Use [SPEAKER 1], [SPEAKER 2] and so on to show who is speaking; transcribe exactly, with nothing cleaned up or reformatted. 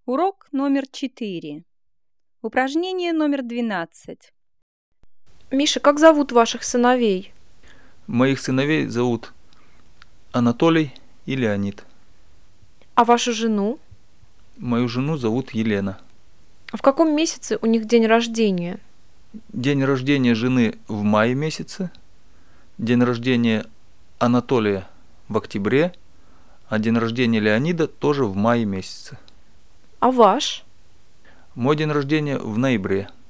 [SPEAKER 1] Урок номер четыре. Упражнение номер двенадцать.
[SPEAKER 2] Миша, как зовут ваших сыновей?
[SPEAKER 3] Моих сыновей зовут Анатолий и Леонид.
[SPEAKER 2] А вашу жену?
[SPEAKER 3] Мою жену зовут Елена.
[SPEAKER 2] В каком месяце у них день рождения?
[SPEAKER 3] День рождения жены в мае месяце, день рождения Анатолия в октябре, а день рождения Леонида тоже в мае месяце.
[SPEAKER 2] А ваш?
[SPEAKER 3] Мой день рождения в ноябре.